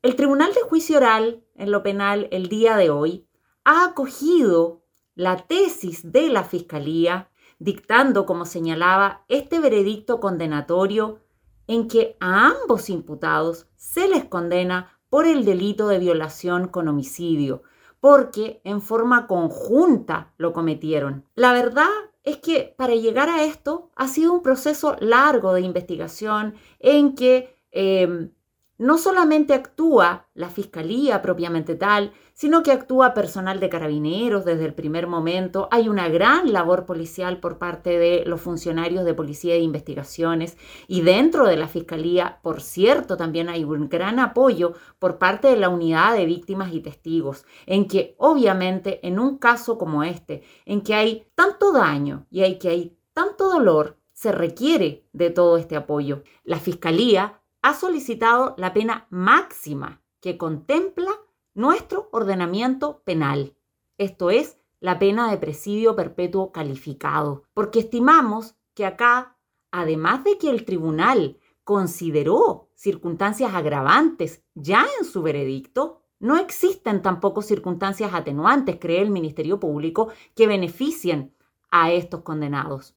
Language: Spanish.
El Tribunal de Juicio Oral en lo penal el día de hoy ha acogido la tesis de la Fiscalía, dictando, como señalaba, este veredicto condenatorio en que a ambos imputados se les condena por el delito de violación con homicidio, porque en forma conjunta lo cometieron. La verdad es que para llegar a esto ha sido un proceso largo de investigación en que no solamente actúa la Fiscalía propiamente tal, sino que actúa personal de Carabineros desde el primer momento. Hay una gran labor policial por parte de los funcionarios de Policía de Investigaciones y dentro de la Fiscalía, por cierto, también hay un gran apoyo por parte de la Unidad de Víctimas y Testigos, en que obviamente en un caso como este, en que hay tanto daño y hay tanto dolor, se requiere de todo este apoyo. La Fiscalía ha solicitado la pena máxima que contempla nuestro ordenamiento penal. Esto es, la pena de presidio perpetuo calificado, porque estimamos que acá, además de que el tribunal consideró circunstancias agravantes ya en su veredicto, no existen tampoco circunstancias atenuantes, cree el Ministerio Público, que beneficien a estos condenados.